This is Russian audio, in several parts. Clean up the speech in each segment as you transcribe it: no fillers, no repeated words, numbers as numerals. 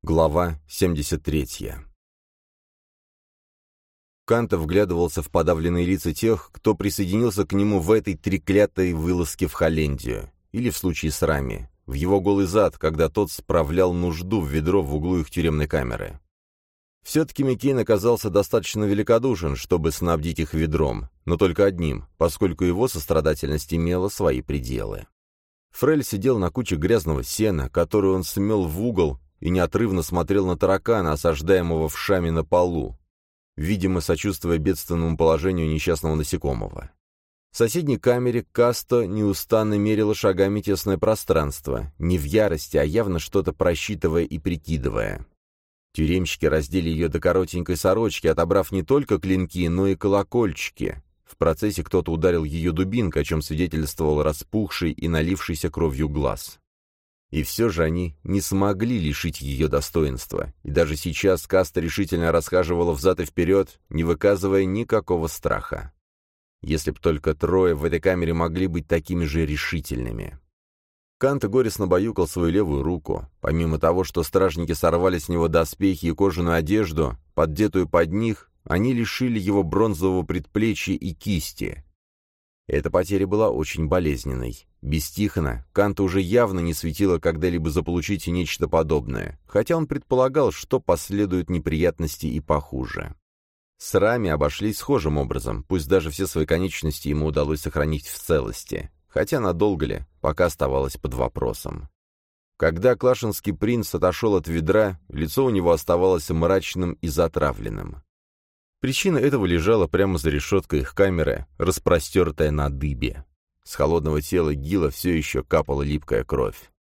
Глава 73. Канта вглядывался в подавленные лица тех, кто присоединился к нему в этой треклятой вылазке в Холландию, или в случае с Рами, в его голый зад, когда тот справлял нужду в ведро в углу их тюремной камеры. Все-таки Миккейн оказался достаточно великодушен, чтобы снабдить их ведром, но только одним, поскольку его сострадательность имела свои пределы. Фрель сидел на куче грязного сена, которую он смел в угол, и неотрывно смотрел на таракана, осаждаемого вшами на полу, видимо, сочувствуя бедственному положению несчастного насекомого. В соседней камере Касто неустанно мерила шагами тесное пространство, не в ярости, а явно что-то просчитывая и прикидывая. Тюремщики раздели ее до коротенькой сорочки, отобрав не только клинки, но и колокольчики. В процессе кто-то ударил ее дубинкой, о чем свидетельствовал распухший и налившийся кровью глаз. И все же они не смогли лишить ее достоинства, и даже сейчас Каста решительно расхаживала взад и вперед, не выказывая никакого страха. Если б только трое в этой камере могли быть такими же решительными. Канта горестно баюкал свою левую руку. Помимо того, что стражники сорвали с него доспехи и кожаную одежду, поддетую под них, они лишили его бронзового предплечья и кисти. Эта потеря была очень болезненной. Без Тихона Канта уже явно не светило когда-либо заполучить нечто подобное, хотя он предполагал, что последуют неприятности и похуже. С Рами обошлись схожим образом, пусть даже все свои конечности ему удалось сохранить в целости, хотя надолго ли, пока оставалось под вопросом. Когда клашинский принц отошел от ведра, лицо у него оставалось мрачным и затравленным. Причина этого лежала прямо за решеткой их камеры, распростертая на дыбе. С холодного тела Гила все еще капала липкая кровь.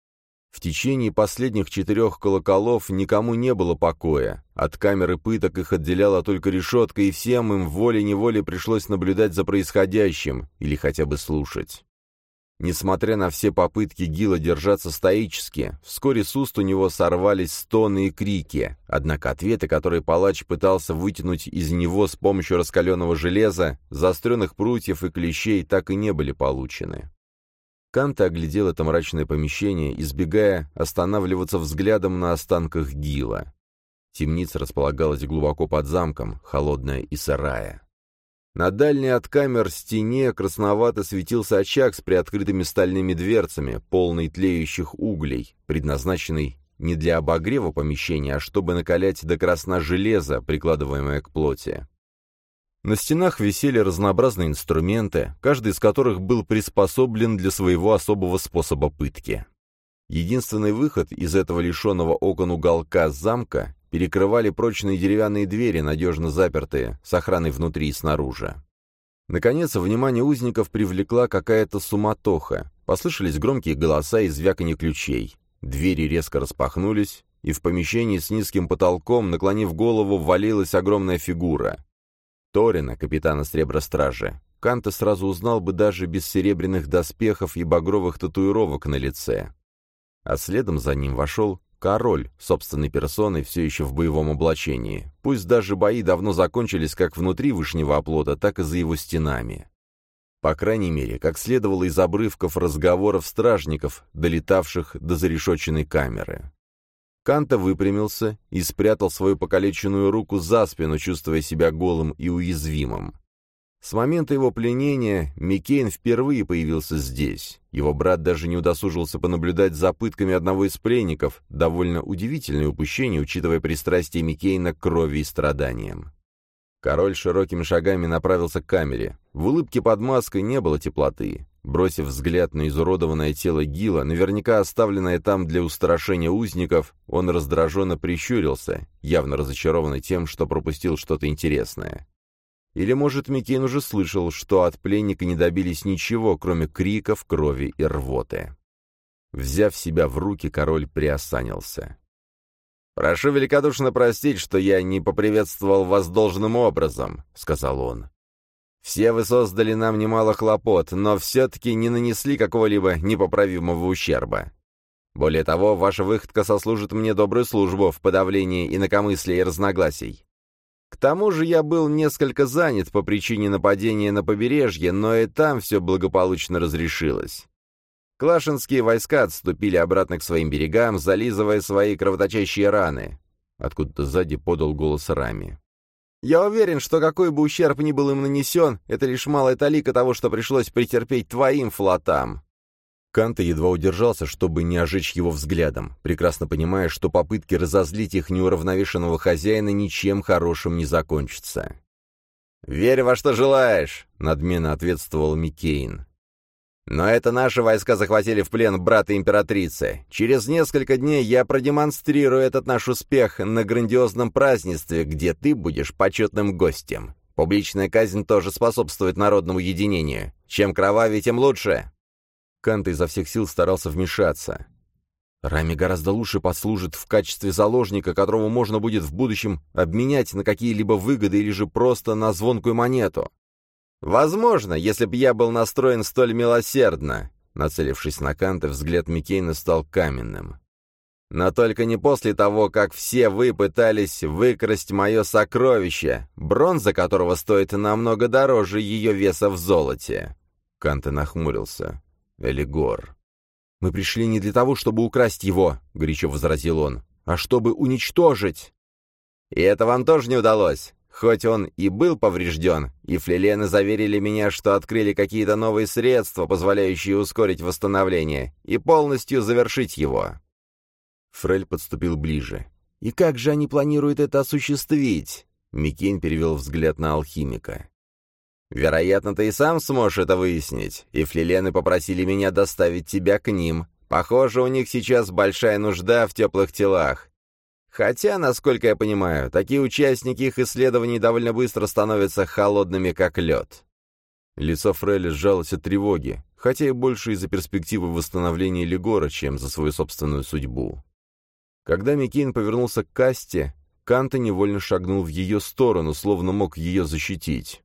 В течение последних 4 колоколов никому не было покоя. От камеры пыток их отделяла только решетка, и всем им волей-неволей пришлось наблюдать за происходящим или хотя бы слушать. Несмотря на все попытки Гила держаться стоически, вскоре с уст у него сорвались стоны и крики, однако ответы, которые палач пытался вытянуть из него с помощью раскаленного железа, заостренных прутьев и клещей, так и не были получены. Канта оглядел это мрачное помещение, избегая останавливаться взглядом на останках Гила. Темница располагалась глубоко под замком, холодная и сырая. На дальней от камер стене красновато светился очаг с приоткрытыми стальными дверцами, полный тлеющих углей, предназначенный не для обогрева помещения, а чтобы накалять до красна железо, прикладываемое к плоти. На стенах висели разнообразные инструменты, каждый из которых был приспособлен для своего особого способа пытки. Единственный выход из этого лишенного окон уголка замка перекрывали прочные деревянные двери, надежно запертые, с охраной внутри и снаружи. Наконец, внимание узников привлекла какая-то суматоха. Послышались громкие голоса и звяканье ключей. Двери резко распахнулись, и в помещении с низким потолком, наклонив голову, ввалилась огромная фигура. Торина, капитана Сребростражи. Канта сразу узнал бы даже без серебряных доспехов и багровых татуировок на лице. А следом за ним вошел король, собственной персоной, все еще в боевом облачении. Пусть даже бои давно закончились как внутри вышнего оплота, так и за его стенами. По крайней мере, как следовало из обрывков разговоров стражников, долетавших до зарешоченной камеры. Канта выпрямился и спрятал свою покалеченную руку за спину, чувствуя себя голым и уязвимым. С момента его пленения Миккейн впервые появился здесь. Его брат даже не удосужился понаблюдать за пытками одного из пленников, довольно удивительное упущение, учитывая пристрастие Миккейна к крови и страданиям. Король широкими шагами направился к камере. В улыбке под маской не было теплоты. Бросив взгляд на изуродованное тело Гила, наверняка оставленное там для устрашения узников, он раздраженно прищурился, явно разочарованный тем, что пропустил что-то интересное. Или, может, Миккейн уже слышал, что от пленника не добились ничего, кроме криков, крови и рвоты. Взяв себя в руки, король приосанился. «Прошу великодушно простить, что я не поприветствовал вас должным образом», — сказал он. «Все вы создали нам немало хлопот, но все-таки не нанесли какого-либо непоправимого ущерба. Более того, ваша выходка сослужит мне добрую службу в подавлении инакомыслия и разногласий. К тому же я был несколько занят по причине нападения на побережье, но и там все благополучно разрешилось. Клашинские войска отступили обратно к своим берегам, зализывая свои кровоточащие раны. Откуда-то сзади подал голос Рами. «Я уверен, что какой бы ущерб ни был им нанесен, это лишь малая талика того, что пришлось претерпеть твоим флотам». Канта едва удержался, чтобы не ожечь его взглядом, прекрасно понимая, что попытки разозлить их неуравновешенного хозяина ничем хорошим не закончатся. «Верь во что желаешь», — надменно ответствовал Миккейн. «Но это наши войска захватили в плен брата императрицы. Через несколько дней я продемонстрирую этот наш успех на грандиозном празднестве, где ты будешь почетным гостем. Публичная казнь тоже способствует народному единению. Чем кровавее, тем лучше». Канта изо всех сил старался вмешаться. «Рами гораздо лучше послужит в качестве заложника, которого можно будет в будущем обменять на какие-либо выгоды или же просто на звонкую монету». «Возможно, если б я был настроен столь милосердно», нацелившись на Канта, взгляд Миккейна стал каменным. «Но только не после того, как все вы пытались выкрасть мое сокровище, бронза которого стоит намного дороже ее веса в золоте». Канта нахмурился. «Элигор». «Мы пришли не для того, чтобы украсть его», — горячо возразил он, — «а чтобы уничтожить». «И это вам тоже не удалось? Хоть он и был поврежден, и флилены заверили меня, что открыли какие-то новые средства, позволяющие ускорить восстановление, и полностью завершить его». Фрель подступил ближе. «И как же они планируют это осуществить?» Миккейн перевел взгляд на алхимика. «Вероятно, ты и сам сможешь это выяснить, и флилены попросили меня доставить тебя к ним. Похоже, у них сейчас большая нужда в теплых телах. Хотя, насколько я понимаю, такие участники их исследований довольно быстро становятся холодными, как лед». Лицо Фреля сжалось от тревоги, хотя и больше из-за перспективы восстановления Лигора, чем за свою собственную судьбу. Когда Миккейн повернулся к Касте, Канта невольно шагнул в ее сторону, словно мог ее защитить.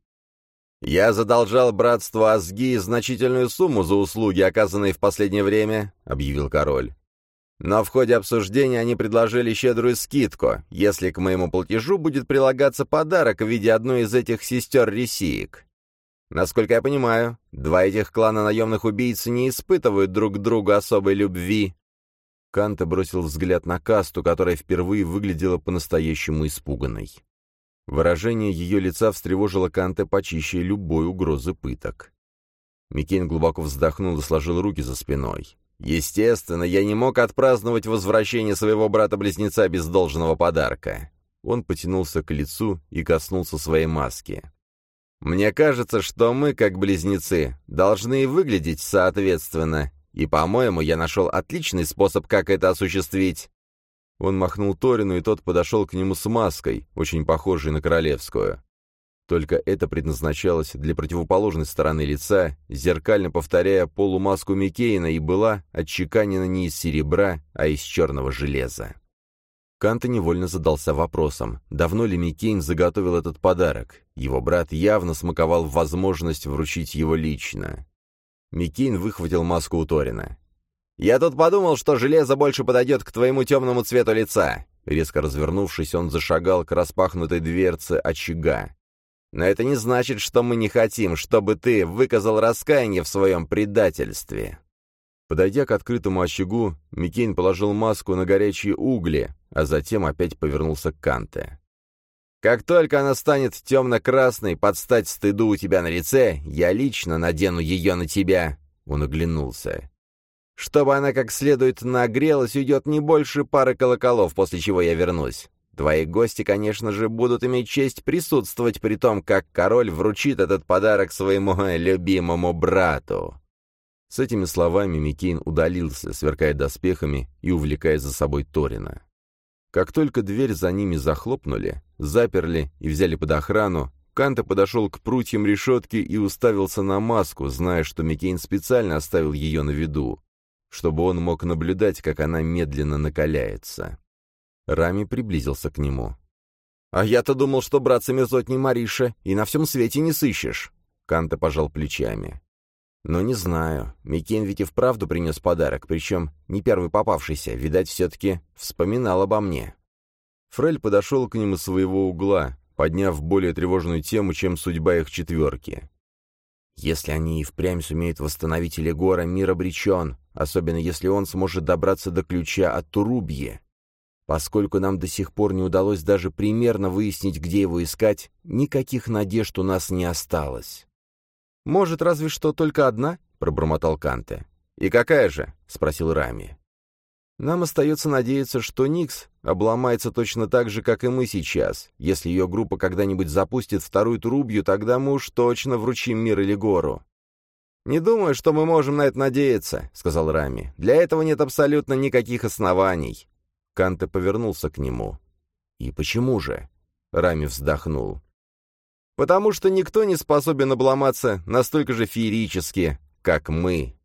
«Я задолжал братству Азги значительную сумму за услуги, оказанные в последнее время», — объявил король. «Но в ходе обсуждения они предложили щедрую скидку, если к моему платежу будет прилагаться подарок в виде одной из этих сестер-ресиек. Насколько я понимаю, два этих клана наемных убийц не испытывают друг к другу особой любви». Канта бросил взгляд на Касту, которая впервые выглядела по-настоящему испуганной. Выражение ее лица встревожило Канте почище любой угрозы пыток. Миккейн глубоко вздохнул и сложил руки за спиной. «Естественно, я не мог отпраздновать возвращение своего брата-близнеца без должного подарка». Он потянулся к лицу и коснулся своей маски. «Мне кажется, что мы, как близнецы, должны выглядеть соответственно, и, по-моему, я нашел отличный способ, как это осуществить». Он махнул Торину, и тот подошел к нему с маской, очень похожей на королевскую. Только это предназначалось для противоположной стороны лица, зеркально повторяя полумаску Миккейна, и была отчеканена не из серебра, а из черного железа. Канта невольно задался вопросом, давно ли Миккейн заготовил этот подарок. Его брат явно смаковал возможность вручить его лично. Миккейн выхватил маску у Торина. «Я тут подумал, что железо больше подойдет к твоему темному цвету лица». Резко развернувшись, он зашагал к распахнутой дверце очага. «Но это не значит, что мы не хотим, чтобы ты выказал раскаяние в своем предательстве». Подойдя к открытому очагу, Миккейн положил маску на горячие угли, а затем опять повернулся к Канте. «Как только она станет темно-красной, под стать стыду у тебя на лице, я лично надену ее на тебя». Он оглянулся. «Чтобы она как следует нагрелась, уйдет не больше пары колоколов, после чего я вернусь. Твои гости, конечно же, будут иметь честь присутствовать при том, как король вручит этот подарок своему любимому брату». С этими словами Миккейн удалился, сверкая доспехами и увлекая за собой Торина. Как только дверь за ними захлопнули, заперли и взяли под охрану, Канта подошел к прутьям решетки и уставился на маску, зная, что Миккейн специально оставил ее на виду, чтобы он мог наблюдать, как она медленно накаляется. Рами приблизился к нему. «А я-то думал, что братца мерзотней Мариша и на всем свете не сыщешь». Канта пожал плечами. «Но не знаю. Миккейн ведь и вправду принес подарок, причем не первый попавшийся, видать, все-таки вспоминал обо мне». Фрель подошел к ним из своего угла, подняв более тревожную тему, чем судьба их четверки. «Если они и впрямь сумеют восстановить Элигора, мир обречен. особенно если он сможет добраться до ключа от Турубьи. Поскольку нам до сих пор не удалось даже примерно выяснить, где его искать, никаких надежд у нас не осталось». «Может, разве что только одна?» — пробормотал Канте. «И какая же?» — спросил Рами. «Нам остается надеяться, что Никс обломается точно так же, как и мы сейчас. Если ее группа когда-нибудь запустит вторую Турубью, тогда мы уж точно вручим мир Элигору». «Не думаю, что мы можем на это надеяться», — сказал Рами. «Для этого нет абсолютно никаких оснований». Канте повернулся к нему. «И почему же?» — Рами вздохнул. «Потому что никто не способен обломаться настолько же феерически, как мы».